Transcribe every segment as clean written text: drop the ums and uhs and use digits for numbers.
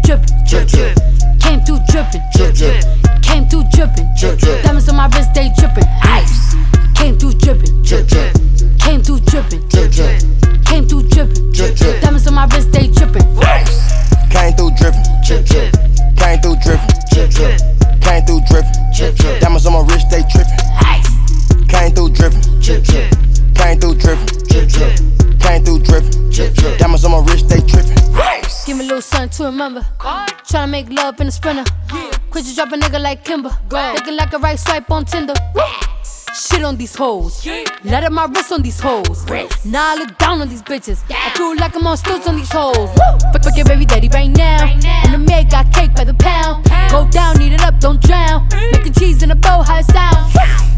drippin', drip, drip. came through drippin', Drip, drip. came through drippin', Drip, drip. diamonds on my wrist, they drippin', ice. Came through drippin', Drip, drip. came through drippin', Drip, drip. came through drippin', Drip, drip. diamonds on my wrist, they drippin', ice. Came through drippin', Drip, drip. came through drippin', Drip, drip. came through drippin', Drip, drip. diamonds on my wrist, they trippin'. Ice. Came through drippin', Drip, drip. came through drippin', Drip, drip. came through drippin', Drip, drip. diamonds on my wrist, they trippin'. Give me a little something to remember. Tryna make love in a sprinter. Quit you drop a nigga like Kimber. Looking like a right swipe on Tinder. Shit on these hoes. Let up my wrist on these hoes. Now I look down on these bitches. I feel like I'm on stilts on these hoes. Fuck your baby daddy right now. And the maid got cake by the pound. Go down, eat it up, don't drown. Making cheese in a bowl, how it sound.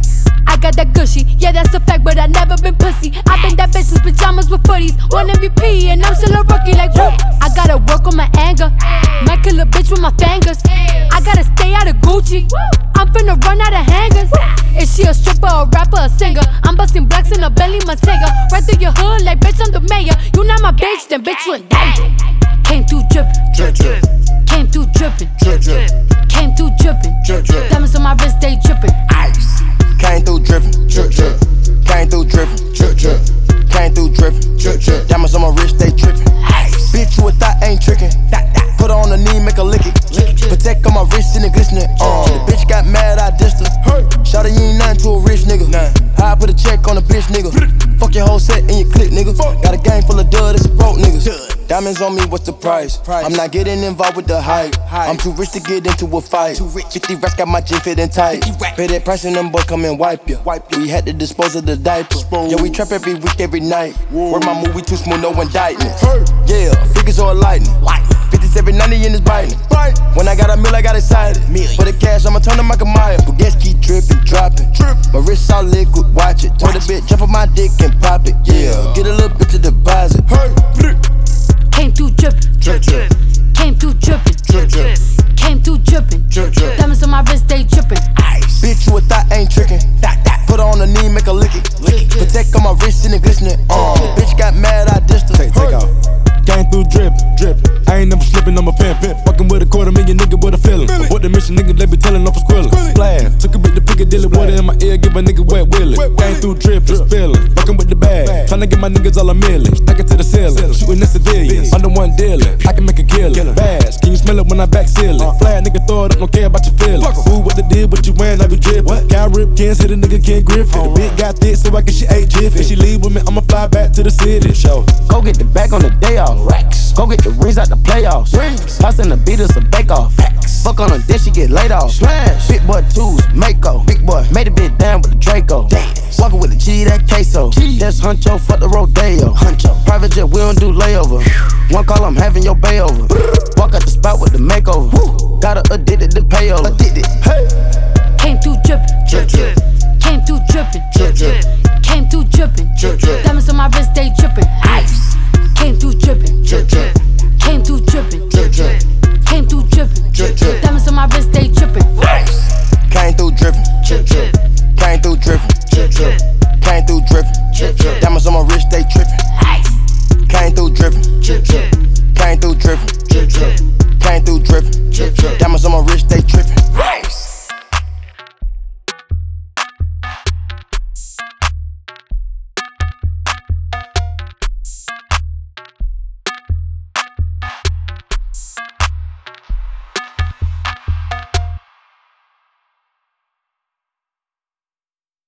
I got that gushy, yeah that's a fact, but I never been pussy. I been that bitch with pajamas with footies. One MVP and I'm still a rookie like whoop. I gotta work on my anger. Might kill a bitch with my fingers. I gotta stay out of Gucci. I'm finna run out of hangers. Is she a stripper, a rapper, a singer? I'm busting blacks in a Bentley Montega. Right through your hood like bitch I'm the mayor. You not my bitch, then bitch you in danger. Came through drippin', Drip, drip. came through drippin', Drip, drip. came through drippin', Drip, drip. diamonds on my wrist they drippin', ice. Came through drippin', Drip, drip. came through drippin', Drip, drip. came through drippin', Drip, drip. diamonds on my wrist, they trippin'. Ice. Bitch, you a thought ain't trickin'. Put her on the knee, make her lick it. Protect on my wrist and it glistening. The bitch got mad, I dissed her. Shawty, you ain't nothing to a rich nigga. How I put a check on a bitch, nigga. Fuck your whole set and your clique, nigga. Got a gang full of dud, it's broke niggas. Diamonds on me, what's the price? I'm not getting involved with the hype. I'm too rich to get into a fight. 50 racks got my jeans fitting tight. Pay that price and them boys come and wipe ya. We had to dispose of the diaper. Yeah, we trap every week, every night. Work my movie too smooth, no indictment. Yeah, figures or lightning. 57, 90 in this biting. When I got a meal, I got excited. For the cash, I'ma turn to Michael Myers. But gas keep dripping, dropping. My wrist all liquid, watch it. Told a bitch, jump on my dick and pop it. Yeah, get a little bit to deposit. Came through drippin', Drip, drip. came through drippin', Drip, drip. came through drippin', Drip, drip. diamonds on my wrist they drippin', ice. Bitch, you a thought ain't trickin'. Put her on the knee, make her lick it. Protect on my wrist and it glistening. Bitch got mad, I dissed her. Take off. Came through drippin'. I ain't never slippin', I'm a pimp. Fuckin' with a $250,000 nigga with a feeling. What the mission nigga, they be tellin' off for squillin'. Splash, took a bit to Piccadilly, water in my ear, give a nigga wet willy. Came through drippin', spillin', fuckin' with the bag. Tryna get my niggas all a million, stack it to the ceiling. Shootin' at civilians, under one dealin'. I can make a killin'. Bass, can you smell it when I back sealin'? Flat nigga throw it up, don't care about your feelings. Who what they did, what you wearin', I be drippin'. Cow rip cans, hit a nigga Ken Griffin. The bitch got thick, so I guess she ate jiffy. If she leave with me, I'ma fly back to the city. Show. Go get the bag on the day off. Racks. Go get the rings out the playoffs. Toss in the beat us a bake off. Fuck on her, then she get laid off. Smash. Big boy twos, Mako. Big boy made a bit down with the Draco. Walking with the G, that queso. That's Huncho, fuck the Rodeo. Huncho. Private jet, we don't do layover. One call, I'm having your bay over. Walk out the spot with the makeover. Got her addicted to payover. Hey. Came through drippin', Drip, drip. came through drippin', Drip, drip. came through drippin', Drip, drip. diamonds on my wrist they drippin', ice. Came through drippin', Drip, drip. came through